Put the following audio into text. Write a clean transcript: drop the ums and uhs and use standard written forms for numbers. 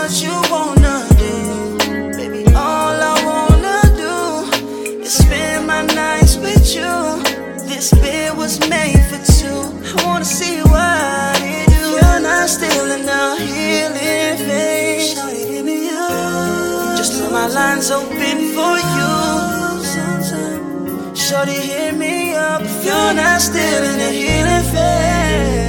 what you wanna do. Baby, all I wanna do is spend my nights with you. This bed was made for two. I wanna see what it do. You're not still in the healing phase. Shawty, hit me up. Just know my line's open for you. Shawty, hit me up if you're not still in the healing phase.